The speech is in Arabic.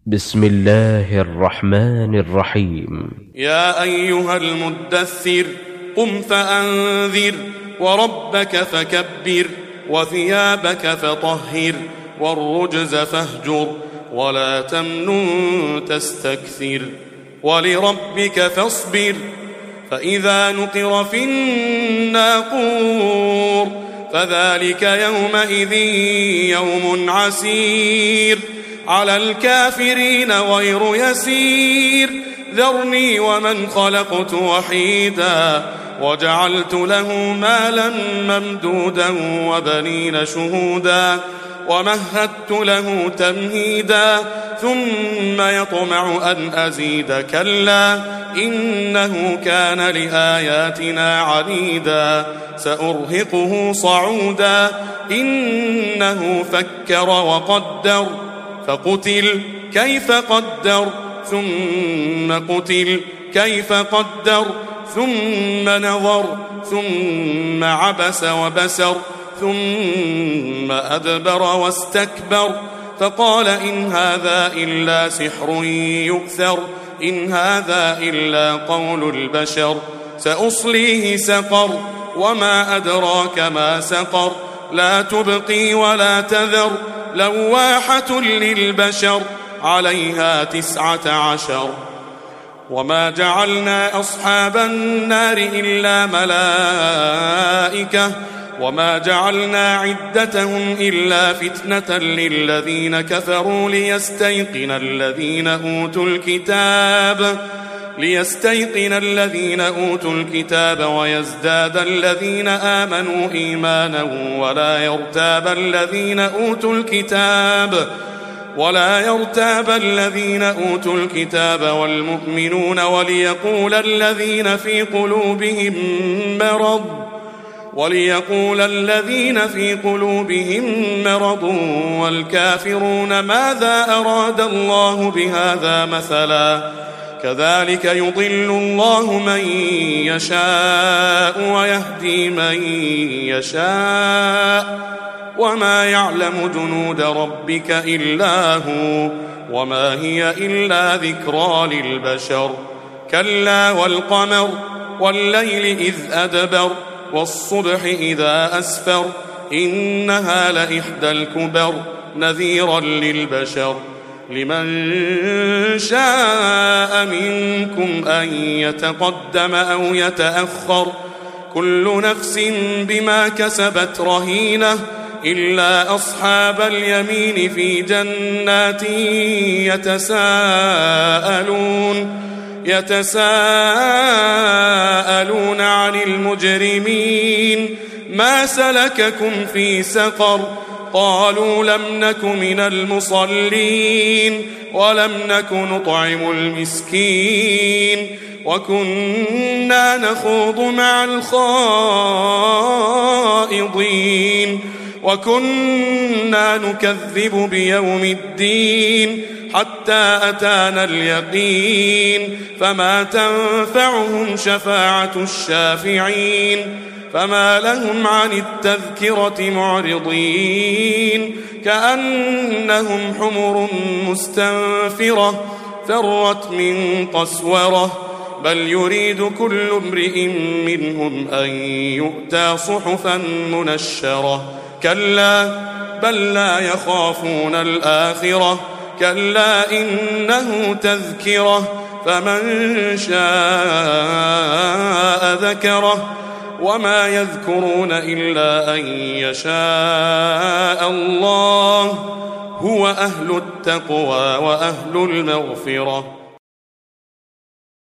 بسم الله الرحمن الرحيم. يا أيها المدثر قم فأنذر وربك فكبر وثيابك فطهر والرجز فاهجر ولا تمنن تستكثر ولربك فاصبر فإذا نقر في الناقور فذلك يومئذ يوم عسير على الكافرين غير يسير ذرني ومن خلقت وحيدا وجعلت له مالا ممدودا وبنين شهودا ومهدت له تمهيدا ثم يطمع أن أزيد كلا إنه كان لآياتنا عنيدا سأرهقه صعودا إنه فكر وقدر فقتل كيف قدر ثم قتل كيف قدر ثم نظر ثم عبس وبسر ثم أدبر واستكبر فقال إن هذا إلا سحر يؤثر إن هذا إلا قول البشر سأصليه سقر وما أدراك ما سقر لا تبقي ولا تذر لواحة للبشر عليها 19 وما جعلنا أصحاب النار إلا ملائكة وما جعلنا عدتهم إلا فتنة للذين كفروا ليستيقن الذين أوتوا الكتاب ويزداد الذين آمنوا إيمانا ولا يرتاب الذين أوتوا الكتاب والمؤمنون وليقول الذين في قلوبهم مرض والكافرون ماذا أراد الله بهذا مثلا كذلك يضل الله من يشاء ويهدي من يشاء وما يعلم جنود ربك إلا هو وما هي إلا ذكرى للبشر كلا والقمر والليل إذ أدبر والصبح إذا أسفر إنها لإحدى الكبر نذيرا للبشر لمن شاء منكم أن يتقدم أو يتأخر كل نفس بما كسبت رهينة إلا أصحاب اليمين في جنات يتساءلون عن المجرمين ما سلككم في سقر قالوا لم نك من المصلين ولم نك نطعم المسكين وكنا نخوض مع الخائضين وكنا نكذب بيوم الدين حتى أتانا اليقين فما تنفعهم شفاعة الشافعين فما لهم عن التذكرة معرضين كأنهم حمر مستنفرة فرت من قسورة بل يريد كل امرئ منهم أن يؤتى صحفا منشرة كلا بل لا يخافون الآخرة كلا إنه تذكرة فمن شاء ذكره وما يذكرون إلا أن يشاء الله هو أهل التقوى وأهل المغفرة